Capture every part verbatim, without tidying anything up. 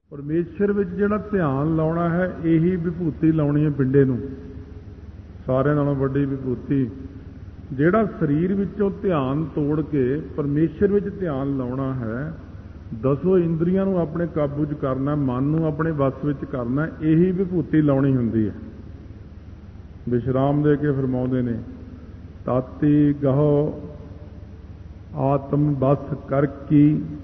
परमेश्वर विच जिहड़ा ध्यान लाउणा है यही विभूति लाउणी है पिंडे नूं। सारिਆਂ नालों वड्डी विभूति जिहड़ा शरीर विचों ध्यान तोड़ के परमेश्वर विच ध्यान लाउणा है, दसों इंद्रियां नूं अपने काबू च करना, मन नूं अपने वस विच करना, यही विभूति लाउणी हुंदी है। विश्राम दे के फरमाउंदे ने, ताती गहो आत्म बस कर की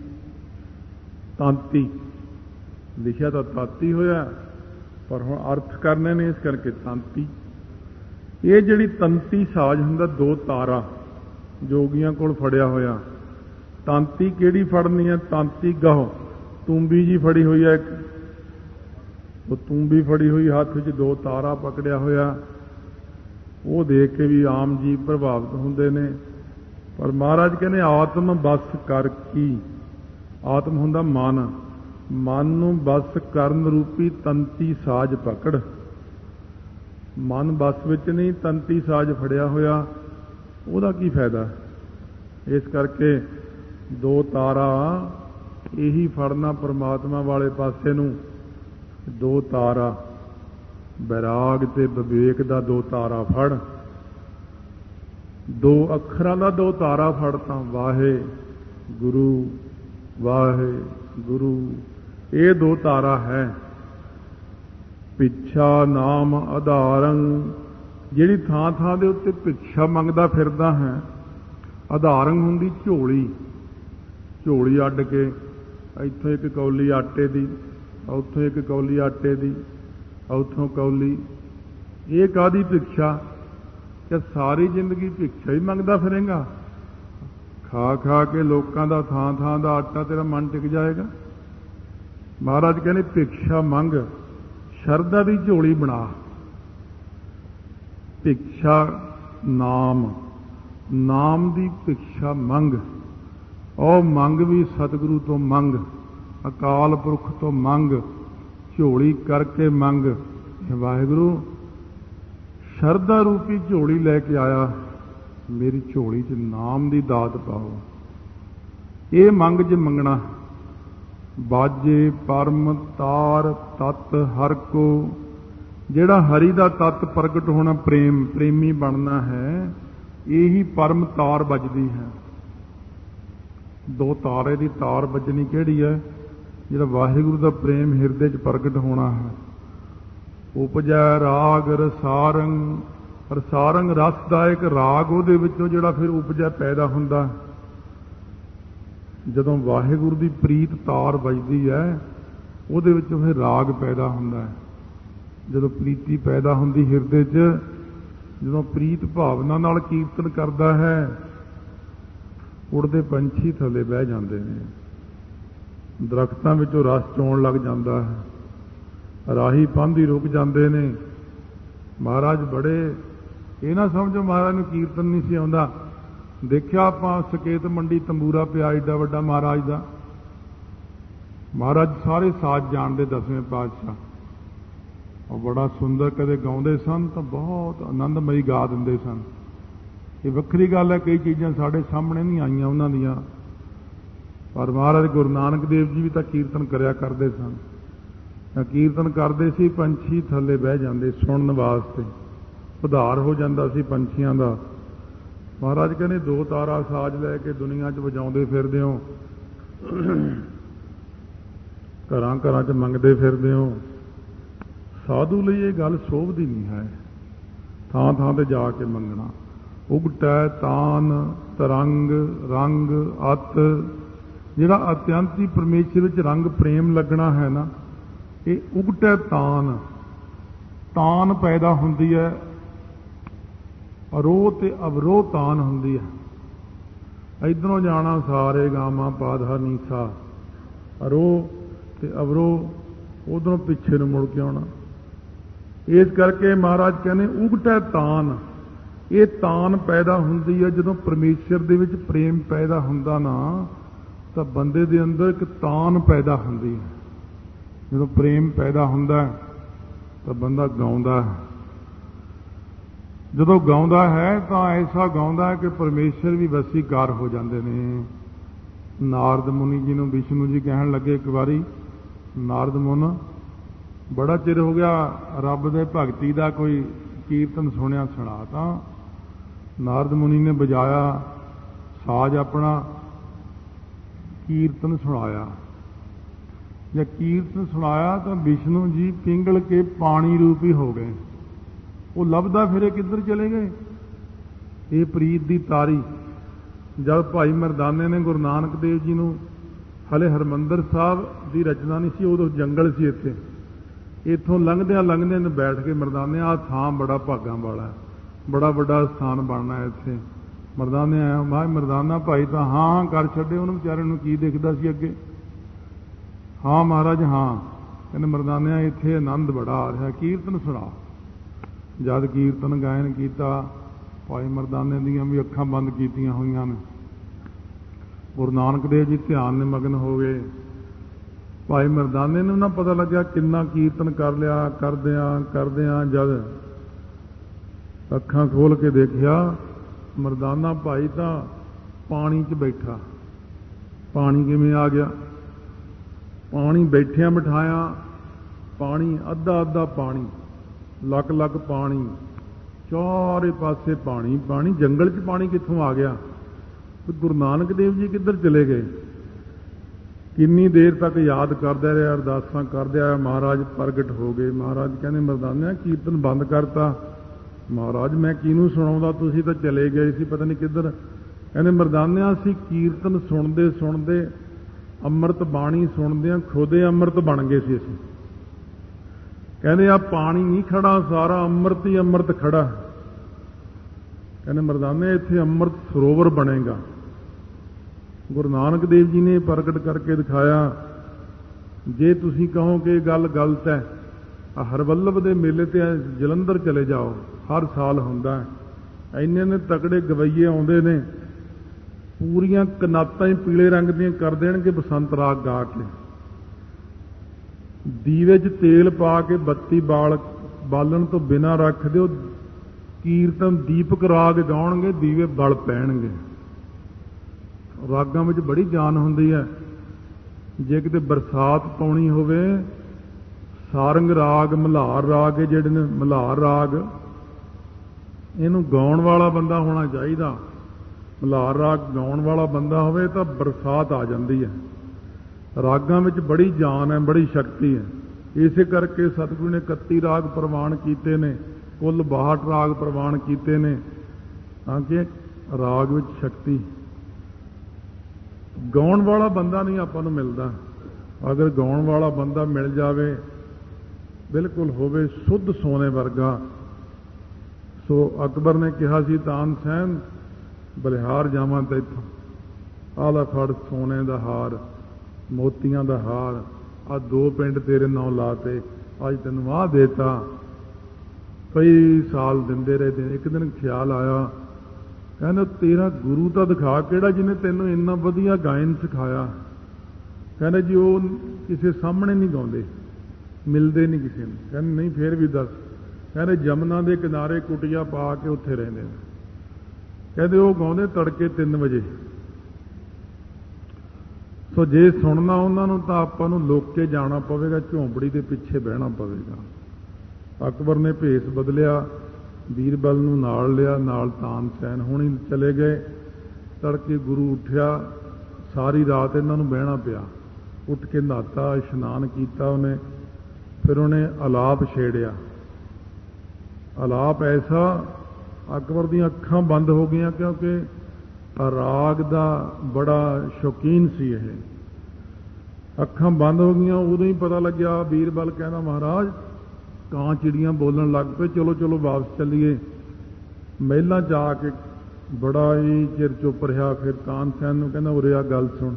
तांती। लिखिया तो ताती होया, पर हुण अर्थ करने ने, इस करके तांती। ये जिहड़ी तंती साज हुंदा, दो तारा जोगियां कोल फड़िया होया। तांती किहड़ी फड़नी है? तांती गहो, तूंबी जी फड़ी हुई है, वो तूंबी फड़ी हुई, हाथ विच दो तारा पकड़िया होया। वो देख के भी आम जी प्रभावित हुंदे ने, पर महाराज कहने आत्म बस कर की। आत्म हुंदा मन, मन नूं बस करन रूपी तंती साज पकड़। मन बस विच नहीं, तंती साज फड़िया होया, ਉਹਦਾ की फायदा? इस करके दो तारा यही फड़ना परमात्मा वाले पासे नूं। दो तारा बैराग ते विवेक दा दो तारा फड़, दो अखरां दा दो तारा फड़ तां वाहे गुरु वाहे गुरु, ये दो तारा है। भिक्षा नाम आधारं, जिहड़ी थां थां दे उत्ते भिक्षा मंगदा फिरदा है। आधारंग हुंदी झोली, झोली अड्ड के इत्थों एक कौली आटे दी, उत्थों एक कौली आटे दी, उत्थों कौली। ये कादी भिक्षा? क्या सारी जिंदगी भिक्षा ही मंगदा फिरेंगा? खा खा के लोकां दा थां थां दा आटा तेरा मन टिक जाएगा? महाराज कहने भिक्षा मंग, शरदा दी झोली बना। भिक्षा नाम, नाम दी भिक्षा मंग। और मंग भी सतगुरु तो मंग, अकाल पुरख तो मंग, झोली करके मंग। वाहिगुरु शरदा रूपी झोली लैके आया, मेरी झोली च नाम दी दात पाओ। ये मंग च मंगना। बाजे परम तार तत् हर को, जिहड़ा हरि दा तत् प्रगट होना, प्रेम प्रेमी बनना है, यही परम तार बजदी है। दो तारे दी तार बजनी किहड़ी है? जिहड़ा वाहिगुरु दा प्रेम हिरदे च प्रगट होना है। उपजै राग रसारंग, रसारंग रस दा एक राग उहदे विचों जिहड़ा फिर उपजै पैदा हुंदा। जदों वाहिगुरु दी प्रीत तार बजदी है, उहदे विचों फिर राग पैदा हुंदा है। जदों प्रीति पैदा हुंदी हिरदे च, जदों प्रीत भावना नाल कीर्तन करदा है, उड़दे पंछी थल्ले बह जांदे ने, दरख्तां विचों रस चोण लग जांदा है, राही पांधी रुक जांदे ने। महाराज बड़े ये ना समझो महाराज नूं कीर्तन नहीं सी आउंदा। देखिया आपां सकेत मंडी तंबूरा पिया एडा वड्डा महाराज दा। महाराज सारे साज जाणदे, दसवें पातशाह, और बड़ा सुंदर कदे गाउंदे सन तो बहुत आनंदमई गा दिंदे सन। ये वक्री गल है, कई चीज़ां साढ़े सामने नहीं आईयां उन्हां दियां, पर महाराज गुरु नानक देव जी भी तो कीर्तन करया करदे सन। कीर्तन करते सी, पंछी थल्ले बह जाते सुनन वास्ते, उधार हो जाता सी पंछियां दा। महाराज कहने दो तारा साज लैके दुनिया च वजाउंदे फिरदे हो, घरां घरां च मंगदे फिरदे हो। साधु लई ये गल शोभदी नहीं है, थां थां ते जाके मंगना। उगटै तान तरंग रंग अत, जिहड़ा अत्यंती परमेश्वर विच रंग प्रेम लगना है ना, ये उगटै तान, तान पैदा हुंदी है। अरोह ते अवरोह तान हुंदी है। इधरों जाना सारे गामा पाधा नीसा, अरोह ते अवरोह उधरों पिछे नूं मुड़ के आउणा। इस करके महाराज कहने उगटै तान, ये तान पैदा हुंदी है जदों परमेश्वर दे विच प्रेम पैदा हुंदा ना, तां बंदे दे अंदर एक तान पैदा हुंदी है। जदों प्रेम पैदा हुंदा तां बंदा गाउंदा है। जदों गाउंदा है तां ऐसा गाउंदा है कि परमेश्वर भी वसीकार हो जाते हैं। नारद मुनि जी नूं विष्णु जी कहण लगे एक बारी ਨਾਰਦ ਮੁਨ ਬੜਾ ਚਿਰ ਹੋ ਗਿਆ ਰੱਬ ਦੇ ਭਗਤੀ ਦਾ ਕੋਈ ਕੀਰਤਨ ਸੁਣਿਆ ਸੁਣਾ। ਤਾਂ ਨਾਰਦ ਮੁਨੀ ਨੇ ਵਜਾਇਆ ਸਾਜ਼ ਆਪਣਾ, ਕੀਰਤਨ ਸੁਣਾਇਆ। ਜਦ ਕੀਰਤਨ ਸੁਣਾਇਆ ਤਾਂ ਵਿਸ਼ਨੂੰ ਜੀ ਪਿੰਗਲ ਕੇ ਪਾਣੀ ਰੂਪੀ ਹੋ ਗਏ। ਉਹ ਲੱਭਦਾ ਫਿਰੇ ਕਿੱਧਰ ਚਲੇ ਗਏ। ਇਹ ਪ੍ਰੀਤ ਦੀ ਤਾਰੀ ਜਦ ਭਾਈ ਮਰਦਾਨੇ ਨੇ ਗੁਰੂ ਨਾਨਕ ਦੇਵ ਜੀ ਨੂੰ, ਹਲੇ ਹਰਿਮੰਦਰ ਸਾਹਿਬ ਦੀ ਰਚਨਾ ਨਹੀਂ ਸੀ, ਉਦੋਂ ਜੰਗਲ ਸੀ ਇੱਥੇ, ਇੱਥੋਂ ਲੰਘਦਿਆਂ ਲੰਘਦਿਆਂ ਨੂੰ ਬੈਠ ਕੇ ਮਰਦਾਨੇ ਆਹ ਥਾਂ ਬੜਾ ਭਾਗਾਂ ਵਾਲਾ, ਬੜਾ ਵੱਡਾ ਸਥਾਨ ਬਣਨਾ ਇੱਥੇ। ਮਰਦਾਨੇ ਆਇਆ, ਮੈਂ ਮਰਦਾਨਾ ਭਾਈ ਤਾਂ ਹਾਂ ਕਰ ਛੱਡੇ, ਉਹਨੂੰ ਵਿਚਾਰੇ ਨੂੰ ਕੀ ਦਿਖਦਾ ਸੀ ਅੱਗੇ। ਹਾਂ ਮਹਾਰਾਜ ਹਾਂ। ਕਹਿੰਦੇ ਮਰਦਾਨਿਆਂ ਇੱਥੇ ਆਨੰਦ ਬੜਾ ਆ ਰਿਹਾ, ਕੀਰਤਨ ਸੁਣਾ। ਜਦ ਕੀਰਤਨ ਗਾਇਨ ਕੀਤਾ, ਭਾਈ ਮਰਦਾਨੇ ਦੀਆਂ ਵੀ ਅੱਖਾਂ ਬੰਦ ਕੀਤੀਆਂ ਹੋਈਆਂ ਨੇ। ਗੁਰੂ ਨਾਨਕ ਦੇਵ ਜੀ ਧਿਆਨ ਨੇ ਮਗਨ ਹੋ ਗਏ। ਭਾਈ ਮਰਦਾਨੇ ਨੂੰ ਨਾ ਪਤਾ ਲੱਗਿਆ ਕਿੰਨਾ ਕੀਰਤਨ ਕਰ ਲਿਆ। ਕਰਦਿਆਂ ਕਰਦਿਆਂ ਜਦ ਅੱਖਾਂ ਖੋਲ ਕੇ ਦੇਖਿਆ, ਮਰਦਾਨਾ ਭਾਈ ਤਾਂ ਪਾਣੀ 'ਚ ਬੈਠਾ। ਪਾਣੀ ਕਿਵੇਂ ਆ ਗਿਆ? ਪਾਣੀ ਬੈਠਿਆਂ ਬਿਠਾਇਆ, ਪਾਣੀ ਅੱਧਾ ਅੱਧਾ ਪਾਣੀ, ਲੱਕ ਲੱਕ ਪਾਣੀ, ਚਾਰੇ ਪਾਸੇ ਪਾਣੀ ਪਾਣੀ। ਜੰਗਲ 'ਚ ਪਾਣੀ ਕਿੱਥੋਂ ਆ ਗਿਆ? ਗੁਰੂ ਨਾਨਕ ਦੇਵ ਜੀ ਕਿੱਧਰ ਚਲੇ ਗਏ? ਕਿੰਨੀ ਦੇਰ ਤੱਕ ਯਾਦ ਕਰਦਾ ਰਿਹਾ, ਅਰਦਾਸਾਂ ਕਰਦਾ ਰਿਹਾ। ਮਹਾਰਾਜ ਪ੍ਰਗਟ ਹੋ ਗਏ। ਮਹਾਰਾਜ ਕਹਿੰਦੇ ਮਰਦਾਨਿਆਂ ਕੀਰਤਨ ਬੰਦ ਕਰਤਾ। ਮਹਾਰਾਜ ਮੈਂ ਕਿਹਨੂੰ ਸੁਣਾਉਂਦਾ, ਤੁਸੀਂ ਤਾਂ ਚਲੇ ਗਏ ਸੀ ਪਤਾ ਨਹੀਂ ਕਿੱਧਰ। ਕਹਿੰਦੇ ਮਰਦਾਨਿਆਂ ਅਸੀਂ ਕੀਰਤਨ ਸੁਣਦੇ ਸੁਣਦੇ, ਅੰਮ੍ਰਿਤ ਬਾਣੀ ਸੁਣਦਿਆਂ ਖੁਦੇ ਅੰਮ੍ਰਿਤ ਬਣ ਗਏ ਸੀ ਅਸੀਂ। ਕਹਿੰਦੇ ਆ ਪਾਣੀ ਨਹੀਂ ਖੜਾ, ਸਾਰਾ ਅੰਮ੍ਰਿਤ ਹੀ ਅੰਮ੍ਰਿਤ ਖੜਾ। ਕਹਿੰਦੇ ਮਰਦਾਨੇ ਇੱਥੇ ਅੰਮ੍ਰਿਤ ਸਰੋਵਰ ਬਣੇਗਾ। ਗੁਰੂ ਨਾਨਕ ਦੇਵ ਜੀ ਨੇ ਪ੍ਰਗਟ ਕਰਕੇ ਦਿਖਾਇਆ। ਜੇ ਤੁਸੀਂ ਕਹੋ ਕਿ ਇਹ ਗੱਲ ਗਲਤ ਹੈ, ਹਰਵੱਲਭ ਦੇ ਮੇਲੇ ਤੇ ਜਲੰਧਰ ਚਲੇ ਜਾਓ, ਹਰ ਸਾਲ ਹੁੰਦਾ ਹੈ। ਇੰਨੇ ਨੇ ਤਕੜੇ ਗਵਈਏ ਆਉਂਦੇ ਨੇ, ਪੂਰੀਆਂ ਕਨਾਤਾਂ ਹੀ ਪੀਲੇ ਰੰਗ ਦੀਆਂ ਕਰ ਦੇਣਗੇ ਬਸੰਤ ਰਾਗ ਗਾ ਕੇ। ਦੀਵੇ 'ਚ ਤੇਲ ਪਾ ਕੇ ਬੱਤੀ ਬਾਲ ਬਾਲਣ ਤੋਂ ਬਿਨਾਂ ਰੱਖ ਦਿਓ, ਕੀਰਤਨ ਦੀਪਕ ਰਾਗ ਗਾਉਣਗੇ, ਦੀਵੇ ਬਲ ਪੈਣਗੇ। ਰਾਗਾਂ ਵਿੱਚ ਬੜੀ ਜਾਨ ਹੁੰਦੀ ਹੈ। ਜੇ ਕਿਤੇ ਬਰਸਾਤ ਪਾਉਣੀ ਹੋਵੇ, ਸਾਰੰਗ ਰਾਗ, ਮਲ੍ਹਾਰ ਰਾਗ, ਇਹ ਜਿਹੜੇ ਨੇ ਮਲ੍ਹਾਰ ਰਾਗ, ਇਹਨੂੰ ਗਾਉਣ ਵਾਲਾ ਬੰਦਾ ਹੋਣਾ ਚਾਹੀਦਾ। ਮਲ੍ਹਾਰ ਰਾਗ ਗਾਉਣ ਵਾਲਾ ਬੰਦਾ ਹੋਵੇ ਤਾਂ ਬਰਸਾਤ ਆ ਜਾਂਦੀ ਹੈ। ਰਾਗਾਂ ਵਿੱਚ ਬੜੀ ਜਾਨ ਹੈ, ਬੜੀ ਸ਼ਕਤੀ ਹੈ। ਇਸੇ ਕਰਕੇ ਸਤਿਗੁਰੂ ਨੇ ਇਕੱਤੀ ਰਾਗ ਪ੍ਰਵਾਨ ਕੀਤੇ ਨੇ, ਕੁੱਲ ਬਾਹਠ ਰਾਗ ਪ੍ਰਵਾਨ ਕੀਤੇ ਨੇ, ਤਾਂ ਕਿ ਰਾਗ ਵਿੱਚ ਸ਼ਕਤੀ। ਗਾਉਣ ਵਾਲਾ ਬੰਦਾ ਨਹੀਂ ਆਪਾਂ ਨੂੰ ਮਿਲਦਾ। ਅਗਰ ਗਾਉਣ ਵਾਲਾ ਬੰਦਾ ਮਿਲ ਜਾਵੇ, ਬਿਲਕੁਲ ਹੋਵੇ ਸ਼ੁੱਧ ਸੋਨੇ ਵਰਗਾ। ਸੋ ਅਕਬਰ ਨੇ ਕਿਹਾ ਸੀ ਤਾਨਸੈਨ ਬਲਿਹਾਰ ਜਾਵਾਂ ਤਾਂ ਇੱਥੋਂ ਆਹ ਲੈ ਫੜ ਸੋਨੇ ਦਾ ਹਾਰ, ਮੋਤੀਆਂ ਦਾ ਹਾਰ, ਆਹ ਦੋ ਪਿੰਡ ਤੇਰੇ ਨਾਂ ਲਾਤੇ, ਅੱਜ ਤੈਨੂੰ ਆਹ ਦੇਤਾ। ਕਈ ਸਾਲ ਦਿੰਦੇ ਰਹੇ। ਇੱਕ ਦਿਨ ਖਿਆਲ ਆਇਆ, ਕਹਿੰਦਾ ਤੇਰਾ ਗੁਰੂ ਤਾਂ ਦਿਖਾ ਕਿਹੜਾ ਜਿਹਨੇ ਤੈਨੂੰ ਇੰਨਾ ਵਧੀਆ ਗਾਇਨ ਸਿਖਾਇਆ। ਕਹਿੰਦਾ ਜੀ ਉਹ ਕਿਸੇ ਸਾਹਮਣੇ ਨਹੀਂ ਗਾਉਂਦੇ, ਮਿਲਦੇ ਨਹੀਂ ਕਿਸੇ ਨੂੰ। ਕਹਿੰਦੇ ਨਹੀਂ ਫਿਰ ਵੀ ਦੱਸ। ਕਹਿੰਦੇ ਜਮਨਾ ਦੇ ਕਿਨਾਰੇ ਕੁਟੀਆਂ ਪਾ ਕੇ ਉੱਥੇ ਰਹਿੰਦੇ ਨੇ। ਕਹਿੰਦੇ ਉਹ ਗਾਉਂਦੇ ਤੜਕੇ ਤਿੰਨ ਵਜੇ। ਸੋ ਜੇ ਸੁਣਨਾ ਉਹਨਾਂ ਨੂੰ ਤਾਂ ਆਪਾਂ ਨੂੰ ਲੁੱਕ ਕੇ ਜਾਣਾ ਪਵੇਗਾ, ਝੌਂਪੜੀ ਦੇ ਪਿੱਛੇ ਬਹਿਣਾ ਪਵੇਗਾ। ਅਕਬਰ ਨੇ ਭੇਸ ਬਦਲਿਆ, ਬੀਰਬਲ ਨੂੰ ਨਾਲ ਲਿਆ, ਨਾਲ ਤਾਨਸੈਨ ਹੁਣੀ ਚਲੇ ਗਏ। ਤੜਕੇ ਗੁਰੂ ਉੱਠਿਆ, ਸਾਰੀ ਰਾਤ ਇਹਨਾਂ ਨੂੰ ਬਹਿਣਾ ਪਿਆ। ਉੱਠ ਕੇ ਨਹਾਤਾ, ਇਸ਼ਨਾਨ ਕੀਤਾ ਉਹਨੇ, ਫਿਰ ਉਹਨੇ ਅਲਾਪ ਛੇੜਿਆ। ਅਲਾਪ ਐਸਾ, ਅਕਬਰ ਦੀਆਂ ਅੱਖਾਂ ਬੰਦ ਹੋ ਗਈਆਂ, ਕਿਉਂਕਿ ਰਾਗ ਦਾ ਬੜਾ ਸ਼ੌਕੀਨ ਸੀ ਇਹ। ਅੱਖਾਂ ਬੰਦ ਹੋ ਗਈਆਂ, ਉਦੋਂ ਹੀ ਪਤਾ ਲੱਗਿਆ। ਬੀਰਬਲ ਕਹਿੰਦਾ ਮਹਾਰਾਜ ਕਾਂ ਚਿੜੀਆਂ ਬੋਲਣ ਲੱਗ ਪਏ, ਚਲੋ ਚਲੋ ਵਾਪਸ ਚੱਲੀਏ। ਮਹਿਲਾਂ ਜਾ ਕੇ ਬੜਾ ਹੀ ਚਿਰ ਚੁੱਪ ਰਿਹਾ। ਫਿਰ ਤਾਨਸੈਨ ਨੂੰ ਕਹਿੰਦਾ ਉਰੇ ਆ ਗੱਲ ਸੁਣ,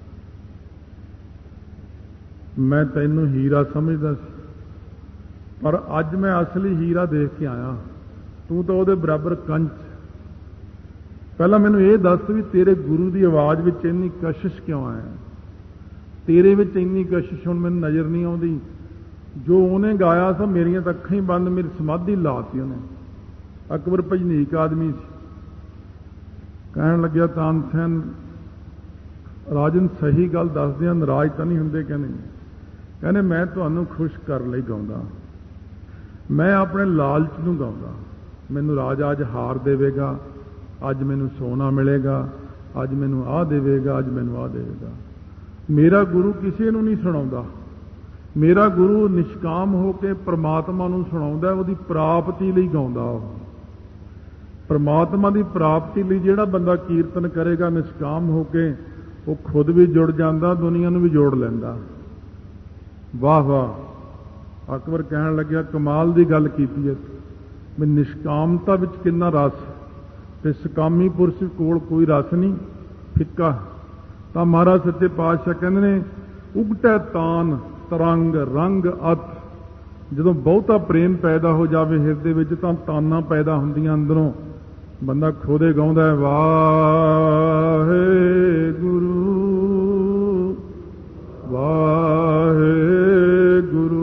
ਮੈਂ ਤੈਨੂੰ ਹੀਰਾ ਸਮਝਦਾ ਸੀ, ਪਰ ਅੱਜ ਮੈਂ ਅਸਲੀ ਹੀਰਾ ਦੇਖ ਕੇ ਆਇਆ। ਤੂੰ ਤਾਂ ਉਹਦੇ ਬਰਾਬਰ ਕੰਚ। ਪਹਿਲਾਂ ਮੈਨੂੰ ਇਹ ਦੱਸ ਵੀ ਤੇਰੇ ਗੁਰੂ ਦੀ ਆਵਾਜ਼ ਵਿੱਚ ਇੰਨੀ ਕਸ਼ਿਸ਼ ਕਿਉਂ ਆਇਆ? ਤੇਰੇ ਵਿੱਚ ਇੰਨੀ ਕਸ਼ਿਸ਼ ਹੁਣ ਮੈਨੂੰ ਨਜ਼ਰ ਨਹੀਂ ਆਉਂਦੀ। ਜੋ ਉਹਨੇ ਗਾਇਆ ਸੀ, ਮੇਰੀਆਂ ਤਾਂ ਅੱਖਾਂ ਹੀ ਬੰਦ, ਮੇਰੀ ਸਮਾਧੀ ਲਾਤੀ ਉਹਨੇ। ਅਕਬਰ ਭਜਨੀਕ ਆਦਮੀ ਸੀ। ਕਹਿਣ ਲੱਗਿਆ ਤਾਨਸੈਨ ਰਾਜਨ ਸਹੀ ਗੱਲ ਦੱਸਦੇ ਆ, ਨਾਰਾਜ਼ ਤਾਂ ਨਹੀਂ ਹੁੰਦੇ? ਕਹਿੰਦੇ ਕਹਿੰਦੇ ਮੈਂ ਤੁਹਾਨੂੰ ਖੁਸ਼ ਕਰਨ ਲਈ ਗਾਉਂਦਾ, ਮੈਂ ਆਪਣੇ ਲਾਲਚ ਨੂੰ ਗਾਉਂਦਾ। ਮੈਨੂੰ ਰਾਜਾ ਅੱਜ ਹਾਰ ਦੇਵੇਗਾ, ਅੱਜ ਮੈਨੂੰ ਸੋਨਾ ਮਿਲੇਗਾ, ਅੱਜ ਮੈਨੂੰ ਆਹ ਦੇਵੇਗਾ, ਅੱਜ ਮੈਨੂੰ ਆਹ ਦੇਵੇਗਾ। ਮੇਰਾ ਗੁਰੂ ਕਿਸੇ ਨੂੰ ਨਹੀਂ ਸੁਣਾਉਂਦਾ। ਮੇਰਾ ਗੁਰੂ ਨਿਸ਼ਕਾਮ ਹੋ ਕੇ ਪ੍ਰਮਾਤਮਾ ਨੂੰ ਸੁਣਾਉਂਦਾ, ਉਹਦੀ ਪ੍ਰਾਪਤੀ ਲਈ ਗਾਉਂਦਾ। ਉਹ ਪ੍ਰਮਾਤਮਾ ਦੀ ਪ੍ਰਾਪਤੀ ਲਈ ਜਿਹੜਾ ਬੰਦਾ ਕੀਰਤਨ ਕਰੇਗਾ ਨਿਸ਼ਕਾਮ ਹੋ ਕੇ, ਉਹ ਖੁਦ ਵੀ ਜੁੜ ਜਾਂਦਾ, ਦੁਨੀਆ ਨੂੰ ਵੀ ਜੋੜ ਲੈਂਦਾ। ਵਾਹ ਵਾਹ। ਅਕਬਰ ਕਹਿਣ ਲੱਗਿਆ ਕਮਾਲ ਦੀ ਗੱਲ ਕੀਤੀ ਹੈ ਵੀ ਨਿਸ਼ਕਾਮਤਾ ਵਿੱਚ ਕਿੰਨਾ ਰਸ, ਤੇ ਸਕਾਮੀ ਪੁਰਸ਼ ਕੋਲ ਕੋਈ ਰਸ ਨਹੀਂ, ਫਿੱਕਾ। ਤਾਂ ਮਹਾਰਾਜ ਸੱਚੇ ਪਾਤਸ਼ਾਹ ਕਹਿੰਦੇ ਨੇ ਉਗਟੈ ਤਾਨ ਤਰੰਗ ਰੰਗ ਅਤ। ਜਦੋਂ ਬਹੁਤਾ ਪ੍ਰੇਮ ਪੈਦਾ ਹੋ ਜਾਵੇ ਹਿਰਦੇ ਵਿੱਚ ਤਾਂ ਤਾਨਾਂ ਪੈਦਾ ਹੁੰਦੀਆਂ ਅੰਦਰੋਂ। ਬੰਦਾ ਖੋਦੇ ਗਾਉਂਦਾ ਵਾਹਿਗੁਰੂ ਵਾਹਿਗੁਰੂ।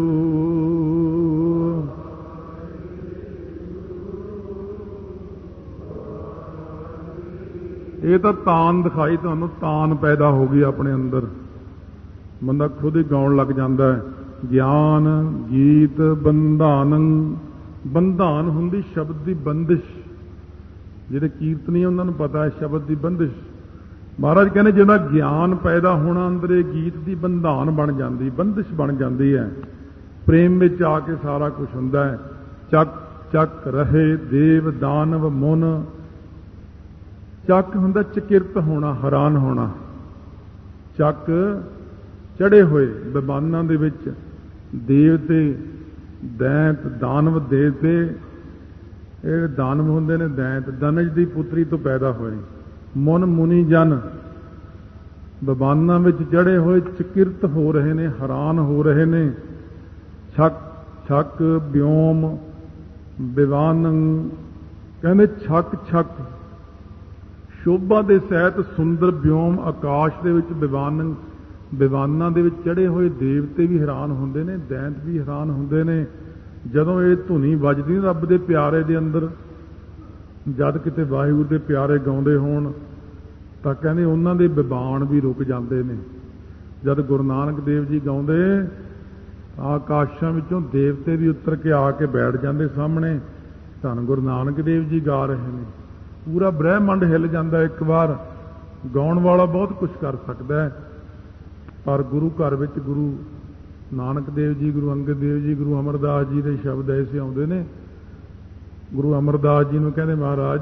ਇਹ ਤਾਂ ਤਾਨ ਦਿਖਾਈ ਤੁਹਾਨੂੰ, ਤਾਨ ਪੈਦਾ ਹੋ ਗਈ ਆਪਣੇ ਅੰਦਰ, ਬੰਦਾ ਖੁਦ ਹੀ ਗਾਉਣ ਲੱਗ ਜਾਂਦਾ ਹੈ। ਗਿਆਨ ਗੀਤ ਬੰਧਾਨੰ। ਬੰਧਾਨ ਹੁੰਦੀ ਸ਼ਬਦ ਦੀ ਬੰਦਿਸ਼। ਜਿਹੜੇ ਕੀਰਤਨੀ ਉਹਨਾਂ ਨੂੰ ਪਤਾ ਹੈ ਸ਼ਬਦ ਦੀ ਬੰਦਿਸ਼। ਮਹਾਰਾਜ ਕਹਿੰਦੇ ਜਿਹੜਾ ਗਿਆਨ ਪੈਦਾ ਹੋਣਾ ਅੰਦਰ, ਇਹ ਗੀਤ ਦੀ ਬੰਧਾਨ ਬਣ ਜਾਂਦੀ, ਬੰਦਿਸ਼ ਬਣ ਜਾਂਦੀ ਹੈ। ਪ੍ਰੇਮ ਵਿੱਚ ਆ ਕੇ ਸਾਰਾ ਕੁਝ ਹੁੰਦਾ ਹੈ। ਚੱਕ ਚੱਕ ਰਹੇ ਦੇਵ ਦਾਨਵ ਮੁਨ। ਚੱਕ ਹੁੰਦਾ ਚਕਿਰਤ ਹੋਣਾ, ਹੈਰਾਨ ਹੋਣਾ। ਚੱਕ ਚੜੇ ਹੋਏ ਵਿਮਾਨਾਂ ਦੇ ਵਿੱਚ ਦੇਵਤੇ, ਦੈਂਤ, ਦਾਨਵ ਦੇਵਤੇ। ਇਹ ਦਾਨਵ ਹੁੰਦੇ ਨੇ ਦੈਂਤ, ਦਨਜ ਦੀ ਪੁੱਤਰੀ ਤੋਂ ਪੈਦਾ ਹੋਏ। ਮੁਨ ਮੁਨੀ ਜਨ ਵਿਮਾਨਾਂ ਵਿੱਚ ਚੜੇ ਹੋਏ ਚਕਿਰਤ ਹੋ ਰਹੇ ਨੇ, ਹੈਰਾਨ ਹੋ ਰਹੇ ਨੇ। ਛਕ ਛਕ ਵਿਓਮ ਵਿਵਾਨੰ। ਕਹਿੰਦੇ ਛਕ ਛਕ ਸ਼ੋਭਾ ਦੇ ਸਹਿਤ ਸੁੰਦਰ ਵਿਓਮ ਆਕਾਸ਼ ਦੇ ਵਿੱਚ ਵਿਵਾਨੰ। ਵਿਵਾਨਾਂ ਦੇ ਵਿੱਚ ਚੜੇ ਹੋਏ ਦੇਵਤੇ ਵੀ ਹੈਰਾਨ ਹੁੰਦੇ ਨੇ, ਦੈਂਤ ਵੀ ਹੈਰਾਨ ਹੁੰਦੇ ਨੇ। ਜਦੋਂ ਇਹ ਧੁਨੀ ਵੱਜਦੀ ਰੱਬ ਦੇ ਪਿਆਰੇ ਦੇ ਅੰਦਰ, ਜਦ ਕਿਤੇ ਵਾਹਿਗੁਰੂ ਦੇ ਪਿਆਰੇ ਗਾਉਂਦੇ ਹੋਣ ਤਾਂ ਕਹਿੰਦੇ ਉਹਨਾਂ ਦੇ ਵਿਵਾਨ ਵੀ ਰੁਕ ਜਾਂਦੇ ਨੇ। ਜਦ ਗੁਰੂ ਨਾਨਕ ਦੇਵ ਜੀ ਗਾਉਂਦੇ, ਆਕਾਸ਼ਾਂ ਵਿੱਚੋਂ ਦੇਵਤੇ ਵੀ ਉੱਤਰ ਕੇ ਆ ਕੇ ਬੈਠ ਜਾਂਦੇ ਸਾਹਮਣੇ। ਧੰਨ ਗੁਰੂ ਨਾਨਕ ਦੇਵ ਜੀ ਗਾ ਰਹੇ ਨੇ, ਪੂਰਾ ਬ੍ਰਹਿਮੰਡ ਹਿੱਲ ਜਾਂਦਾ ਇੱਕ ਵਾਰ। ਗਾਉਣ ਵਾਲਾ ਬਹੁਤ ਕੁਝ ਕਰ ਸਕਦਾ ਹੈ, ਪਰ ਗੁਰੂ ਘਰ ਵਿੱਚ ਗੁਰੂ ਨਾਨਕ ਦੇਵ ਜੀ, ਗੁਰੂ ਅੰਗਦ ਦੇਵ ਜੀ, ਗੁਰੂ ਅਮਰਦਾਸ ਜੀ ਦੇ ਸ਼ਬਦ ਐਸੇ ਆਉਂਦੇ ਨੇ। ਗੁਰੂ ਅਮਰਦਾਸ ਜੀ ਨੂੰ ਕਹਿੰਦੇ ਮਹਾਰਾਜ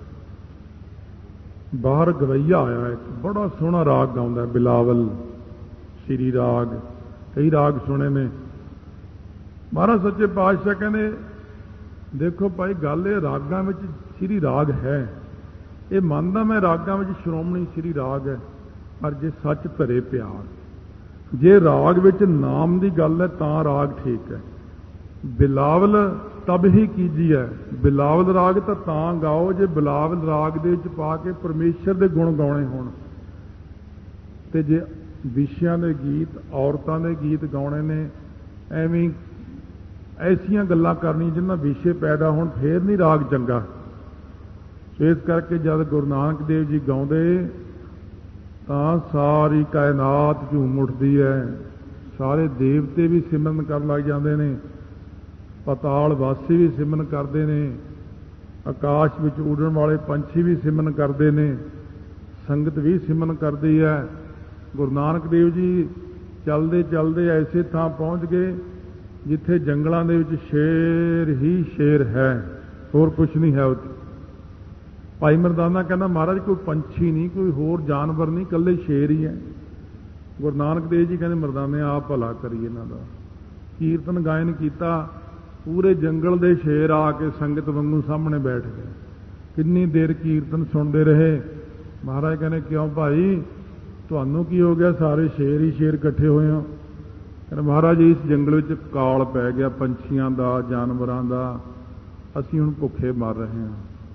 ਬਾਹਰ ਗਵਈਆ ਆਇਆ, ਇੱਕ ਬੜਾ ਸੋਹਣਾ ਰਾਗ ਗਾਉਂਦਾ, ਬਿਲਾਵਲ ਸ਼੍ਰੀ ਰਾਗ, ਕਈ ਰਾਗ ਸੁਣੇ ਨੇ। ਮਹਾਰਾਜ ਸੱਚੇ ਪਾਤਸ਼ਾਹ ਕਹਿੰਦੇ ਦੇਖੋ ਭਾਈ ਗੱਲ ਇਹ ਰਾਗਾਂ ਵਿੱਚ ਸ਼੍ਰੀ ਰਾਗ ਹੈ, ਇਹ ਮੰਨਦਾ ਮੈਂ ਰਾਗਾਂ ਵਿੱਚ ਸ਼੍ਰੋਮਣੀ ਸ਼੍ਰੀ ਰਾਗ ਹੈ, ਪਰ ਜੇ ਸੱਚ ਧਰੇ ਪਿਆਰ, ਜੇ ਰਾਗ ਵਿੱਚ ਨਾਮ ਦੀ ਗੱਲ ਹੈ ਤਾਂ ਰਾਗ ਠੀਕ ਹੈ। ਬਿਲਾਵਲ ਤਬ ਹੀ ਕੀਜੀ ਹੈ। ਬਿਲਾਵਲ ਰਾਗ ਤਾਂ ਤਾਂ ਗਾਓ ਜੇ ਬਿਲਾਵਲ ਰਾਗ ਦੇ ਵਿੱਚ ਪਾ ਕੇ ਪਰਮੇਸ਼ਰ ਦੇ ਗੁਣ ਗਾਉਣੇ ਹੋਣ। ਤੇ ਜੇ ਵਿਸ਼ਿਆਂ ਦੇ ਗੀਤ, ਔਰਤਾਂ ਦੇ ਗੀਤ ਗਾਉਣੇ ਨੇ, ਐਵੇਂ ਐਸੀਆਂ ਗੱਲਾਂ ਕਰਨੀਆਂ ਜਿਨ੍ਹਾਂ ਵਿਸ਼ੇ ਪੈਦਾ ਹੋਣ, ਫੇਰ ਨਹੀਂ ਰਾਗ ਚੰਗਾ। ਇਸ ਕਰਕੇ ਜਦ ਗੁਰੂ ਨਾਨਕ ਦੇਵ ਜੀ ਗਾਉਂਦੇ ਤਾਂ ਸਾਰੀ ਕਾਇਨਾਤ ਝੂਮ ਉੱਠਦੀ ਹੈ। ਸਾਰੇ ਦੇਵਤੇ ਵੀ ਸਿਮਰਨ ਕਰਨ ਲੱਗ ਜਾਂਦੇ ਨੇ, ਪਤਾਲ ਵਾਸੀ ਵੀ ਸਿਮਰਨ ਕਰਦੇ ਨੇ, ਆਕਾਸ਼ ਵਿੱਚ ਉੱਡਣ ਵਾਲੇ ਪੰਛੀ ਵੀ ਸਿਮਰਨ ਕਰਦੇ ਨੇ, ਸੰਗਤ ਵੀ ਸਿਮਰਨ ਕਰਦੀ ਹੈ। ਗੁਰੂ ਨਾਨਕ ਦੇਵ ਜੀ ਚੱਲਦੇ ਚੱਲਦੇ ਐਸੇ ਥਾਂ ਪਹੁੰਚ ਗਏ ਜਿੱਥੇ ਜੰਗਲਾਂ ਦੇ ਵਿੱਚ ਸ਼ੇਰ ਹੀ ਸ਼ੇਰ ਹੈ, ਹੋਰ ਕੁਛ ਨਹੀਂ ਹੈ ਉੱਥੇ। ਭਾਈ ਮਰਦਾਨਾ ਕਹਿੰਦਾ ਮਹਾਰਾਜ ਕੋਈ ਪੰਛੀ ਨਹੀਂ, ਕੋਈ ਹੋਰ ਜਾਨਵਰ ਨਹੀਂ, ਇਕੱਲੇ ਸ਼ੇਰ ਹੀ ਹੈ। ਗੁਰੂ ਨਾਨਕ ਦੇਵ ਜੀ ਕਹਿੰਦੇ ਮਰਦਾਨੇ ਆਪ ਭਲਾ ਕਰੀਏ ਇਹਨਾਂ ਦਾ। ਕੀਰਤਨ ਗਾਇਨ ਕੀਤਾ, ਪੂਰੇ ਜੰਗਲ ਦੇ ਸ਼ੇਰ ਆ ਕੇ ਸੰਗਤ ਵਾਂਗੂ ਸਾਹਮਣੇ ਬੈਠ ਗਏ। ਕਿੰਨੀ ਦੇਰ ਕੀਰਤਨ ਸੁਣਦੇ ਰਹੇ। ਮਹਾਰਾਜ ਕਹਿੰਦੇ ਕਿਉਂ ਭਾਈ ਤੁਹਾਨੂੰ ਕੀ ਹੋ ਗਿਆ, ਸਾਰੇ ਸ਼ੇਰ ਹੀ ਸ਼ੇਰ ਇਕੱਠੇ ਹੋਏ ਹੋ। ਕਹਿੰਦੇ ਮਹਾਰਾਜ ਇਸ ਜੰਗਲ ਵਿੱਚ ਕਾਲ ਪੈ ਗਿਆ ਪੰਛੀਆਂ ਦਾ, ਜਾਨਵਰਾਂ ਦਾ, ਅਸੀਂ ਹੁਣ ਭੁੱਖੇ ਮਰ ਰਹੇ ਹਾਂ।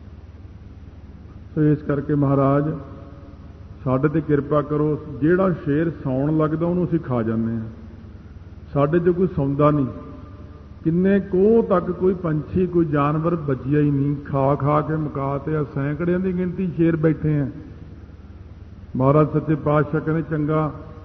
ਸੋ ਇਸ ਕਰਕੇ ਮਹਾਰਾਜ ਸਾਡੇ ਤੇ ਕਿਰਪਾ ਕਰੋ। ਜਿਹੜਾ ਸ਼ੇਰ ਸੌਣ ਲੱਗਦਾ ਉਹਨੂੰ ਅਸੀਂ ਖਾ ਜਾਂਦੇ ਹਾਂ, ਸਾਡੇ 'ਚ ਕੋਈ ਸੌਂਦਾ ਨਹੀਂ। ਕਿੰਨੇ ਕੋਹ ਤੱਕ ਕੋਈ ਪੰਛੀ, ਕੋਈ ਜਾਨਵਰ ਬਚਿਆ ਹੀ ਨਹੀਂ, ਖਾ ਖਾ ਕੇ ਮੁਕਾ ਤੇ ਸੈਂਕੜਿਆਂ ਦੀ ਗਿਣਤੀ ਸ਼ੇਰ ਬੈਠੇ ਆ। ਮਹਾਰਾਜ ਸੱਚੇ ਪਾਤਸ਼ਾਹ ਕਹਿੰਦੇ ਚੰਗਾ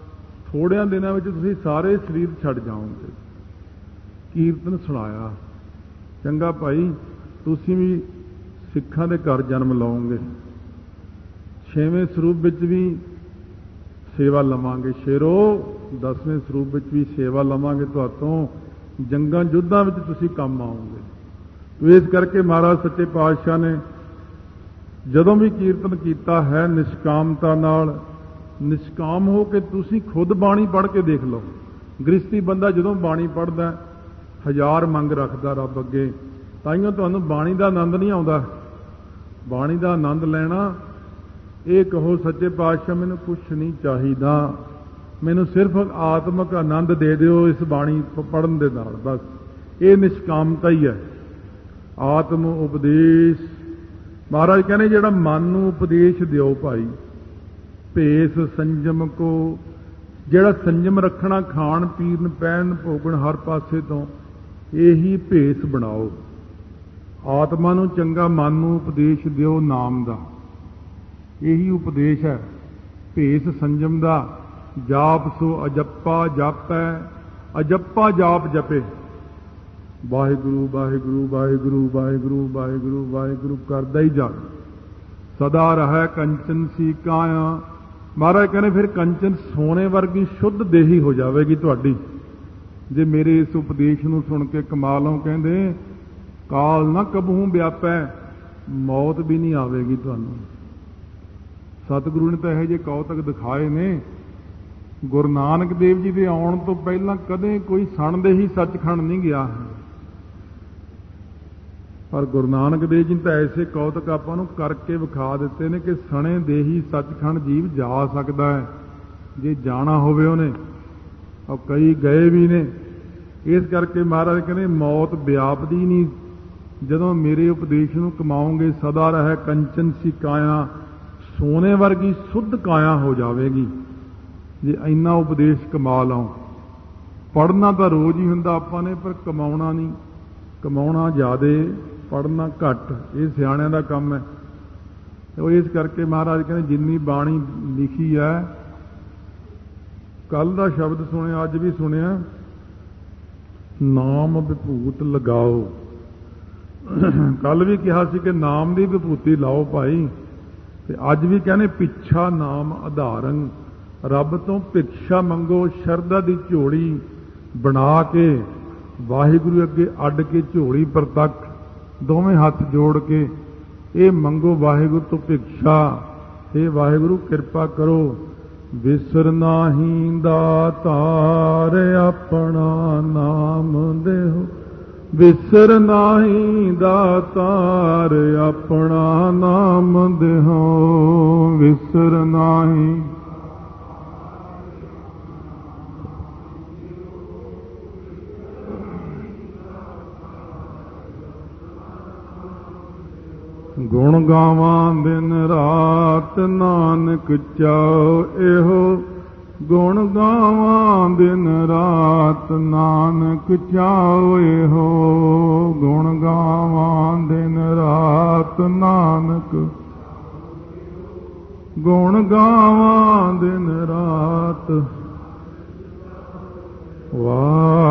ਥੋੜਿਆਂ ਦਿਨਾਂ ਵਿੱਚ ਤੁਸੀਂ ਸਾਰੇ ਸਰੀਰ ਛੱਡ ਜਾਓਗੇ। ਕੀਰਤਨ ਸੁਣਾਇਆ, ਚੰਗਾ ਭਾਈ ਤੁਸੀਂ ਵੀ ਸਿੱਖਾਂ ਦੇ ਘਰ ਜਨਮ ਲਓਗੇ, ਛੇਵੇਂ ਸਰੂਪ ਵਿੱਚ ਵੀ ਸੇਵਾ ਲਵਾਂਗੇ, ਸ਼ੇਰੋ ਦਸਵੇਂ ਸਰੂਪ ਵਿੱਚ ਵੀ ਸੇਵਾ ਲਵਾਂਗੇ ਤੁਹਾਤੋਂ, ਜੰਗਾਂ ਯੁੱਧਾਂ ਵਿੱਚ ਤੁਸੀਂ ਕੰਮ ਆਓਗੇ। ਇਸ ਕਰਕੇ ਮਹਾਰਾਜ ਸੱਚੇ ਪਾਤਸ਼ਾਹ ਨੇ ਜਦੋਂ ਵੀ ਕੀਰਤਨ ਕੀਤਾ ਹੈ ਨਿਸ਼ਕਾਮਤਾ ਨਾਲ, ਨਿਸ਼ਕਾਮ ਹੋ ਕੇ ਤੁਸੀਂ ਖੁਦ ਬਾਣੀ ਪੜ੍ਹ ਕੇ ਦੇਖ ਲਓ। ਗ੍ਰਸਤੀ ਬੰਦਾ ਜਦੋਂ ਬਾਣੀ ਪੜ੍ਹਦਾ ਹਜ਼ਾਰ ਮੰਗ ਰੱਖਦਾ ਰੱਬ ਅੱਗੇ, ਤਾਈਓ ਤੁਹਾਨੂੰ ਬਾਣੀ ਦਾ ਆਨੰਦ ਨਹੀਂ ਆਉਂਦਾ। ਬਾਣੀ ਦਾ ਆਨੰਦ ਲੈਣਾ, ਇਹ ਕਹੋ ਸੱਚੇ ਪਾਤਸ਼ਾਹ ਮੈਨੂੰ ਕੁਛ ਨਹੀਂ ਚਾਹੀਦਾ, ਮੈਨੂੰ ਸਿਰਫ ਆਤਮਿਕ ਆਨੰਦ ਦੇ ਦਿਓ ਇਸ ਬਾਣੀ ਪੜ੍ਹਨ ਦੇ ਨਾਲ, ਬਸ ਇਹ ਨਿਸ਼ਕਾਮਤਾ ਹੀ ਹੈ। ਆਤਮ ਉਪਦੇਸ਼ ਮਹਾਰਾਜ ਕਹਿੰਦੇ ਜਿਹੜਾ ਮਨ ਨੂੰ ਉਪਦੇਸ਼ ਦਿਓ ਭਾਈ, ਭੇਸ ਸੰਜਮ ਕੋ, ਜਿਹੜਾ ਸੰਜਮ ਰੱਖਣਾ ਖਾਣ ਪੀਣ ਪਹਿਨ ਭੋਗਣ ਹਰ ਪਾਸੇ ਤੋਂ, ਇਹੀ ਭੇਸ ਬਣਾਓ। ਆਤਮਾ ਨੂੰ ਚੰਗਾ, ਮਨ ਨੂੰ ਉਪਦੇਸ਼ ਦਿਓ ਨਾਮ ਦਾ, ਇਹੀ ਉਪਦੇਸ਼ ਹੈ। ਭੇਸ ਸੰਜਮ ਦਾ, ਜਾਪ ਸੋ ਅਜੱਪਾ ਜਾਪੈ, ਅਜੱਪਾ ਜਾਪ ਜਪੇ, ਵਾਹਿਗੁਰੂ ਵਾਹਿਗੁਰੂ ਵਾਹਿਗੁਰੂ ਵਾਹਿਗੁਰੂ ਵਾਹਿਗੁਰੂ ਵਾਹਿਗੁਰੂ ਕਰਦਾ ਹੀ ਜਾ, ਸਦਾ ਰਹਿ ਕੰਚਨ ਸੀ ਕਾਇਆ। ਮਹਾਰਾਜ ਕਹਿੰਦੇ ਫਿਰ ਕੰਚਨ ਸੋਨੇ ਵਰਗੀ ਸ਼ੁੱਧ ਦੇਹੀ ਹੋ ਜਾਵੇਗੀ ਤੁਹਾਡੀ, ਜੇ ਮੇਰੇ ਇਸ ਉਪਦੇਸ਼ ਨੂੰ ਸੁਣ ਕੇ ਕਮਾ ਲਓ। ਕਹਿੰਦੇ ਕਾਲ ਨਾ ਕਬਹੂ ਵਿਆਪੈ, ਮੌਤ ਵੀ ਨਹੀਂ ਆਵੇਗੀ ਤੁਹਾਨੂੰ। ਸਤਿਗੁਰੂ ਨੇ ਤਾਂ ਇਹੋ ਜਿਹੇ ਕੌਤਕ ਦਿਖਾਏ ਨੇ। ਗੁਰੂ ਨਾਨਕ ਦੇਵ ਜੀ ਦੇ ਆਉਣ ਤੋਂ ਪਹਿਲਾਂ ਕਦੇ ਕੋਈ ਸਣਦੇ ਹੀ ਸੱਚਖੰਡ ਨਹੀਂ ਗਿਆ ਹੈ, ਪਰ ਗੁਰੂ ਨਾਨਕ ਦੇਵ ਜੀ ਨੇ ਤਾਂ ਐਸੇ ਕੌਤਕ ਆਪਾਂ ਨੂੰ ਕਰਕੇ ਵਿਖਾ ਦਿੱਤੇ ਨੇ ਕਿ ਸਣੇ ਦੇ ਹੀ ਸੱਚਖੰਡ ਜੀਵ ਜਾ ਸਕਦਾ ਹੈ ਜੇ ਜਾਣਾ ਹੋਵੇ ਉਹਨੇ, ਔਰ ਕਈ ਗਏ ਵੀ ਨੇ। ਇਸ ਕਰਕੇ ਮਹਾਰਾਜ ਕਹਿੰਦੇ ਮੌਤ ਵਿਆਪਦੀ ਨਹੀਂ ਜਦੋਂ ਮੇਰੇ ਉਪਦੇਸ਼ ਨੂੰ ਕਮਾਓਗੇ। ਸਦਾ ਰਹਿ ਕੰਚਨ ਸੀ ਕਾਇਆ, ਸੋਨੇ ਵਰਗੀ ਸ਼ੁੱਧ ਕਾਇਆ ਹੋ ਜਾਵੇਗੀ ਜੇ ਇੰਨਾ ਉਪਦੇਸ਼ ਕਮਾ ਲਓ। ਪੜ੍ਹਨਾ ਤਾਂ ਰੋਜ਼ ਹੀ ਹੁੰਦਾ ਆਪਾਂ ਨੇ, ਪਰ ਕਮਾਉਣਾ ਨਹੀਂ। ਕਮਾਉਣਾ ਜ਼ਿਆਦੇ, ਪੜ੍ਹਨਾ ਘੱਟ, ਇਹ ਸਿਆਣਿਆਂ ਦਾ ਕੰਮ ਹੈ। ਉਹ ਇਸ ਕਰਕੇ ਮਹਾਰਾਜ ਕਹਿੰਦੇ ਜਿੰਨੀ ਬਾਣੀ ਲਿਖੀ ਹੈ, ਕੱਲ ਦਾ ਸ਼ਬਦ ਸੁਣਿਆ ਅੱਜ ਵੀ ਸੁਣਿਆ, ਨਾਮ ਵਿਭੂਤ ਲਗਾਓ। ਕੱਲ ਵੀ ਕਿਹਾ ਸੀ ਕਿ ਨਾਮ ਦੀ ਵਿਭੂਤੀ ਲਾਓ ਭਾਈ, ਤੇ ਅੱਜ ਵੀ ਕਹਿੰਦੇ ਪਿੱਛਾ ਨਾਮ ਆਧਾਰਨ, ਰੱਬ ਤੋਂ ਭਿਕਸ਼ਾ ਮੰਗੋ, ਸ਼ਰਧਾ ਦੀ ਝੋਲੀ ਬਣਾ ਕੇ ਵਾਹਿਗੁਰੂ ਅੱਗੇ ਅੱਡ ਕੇ ਝੋਲੀ ਪ੍ਰਤੱਖ ਦੋਵੇਂ ਹੱਥ ਜੋੜ ਕੇ ਇਹ ਮੰਗੋ ਵਾਹਿਗੁਰੂ ਤੋਂ ਭਿਕਸ਼ਾ, ਇਹ ਵਾਹਿਗੁਰੂ ਕਿਰਪਾ ਕਰੋ, ਵਿਸਰ ਨਾਹੀ ਦਾਤਾਰ ਆਪਣਾ ਨਾਮ ਦੇਹੋ, ਵਿਸਰ ਨਾਹੀ ਦਾਤਾਰ ਆਪਣਾ ਨਾਮ ਦੇਹੋ, ਵਿਸਰ ਨਾਹੀ। ਗੁਣ ਗਾਵਾਂ ਦਿਨ ਰਾਤ ਨਾਨਕ ਚਾਉ ਇਹੋ, ਗੁਣ ਗਾਵਾਂ ਦਿਨ ਰਾਤ ਨਾਨਕ ਚਾਉ ਇਹੋ, ਗੁਣ ਗਾਵਾਂ ਦਿਨ ਰਾਤ ਨਾਨਕ, ਗੁਣ ਗਾਵਾਂ ਦਿਨ ਰਾਤ। ਵਾਹ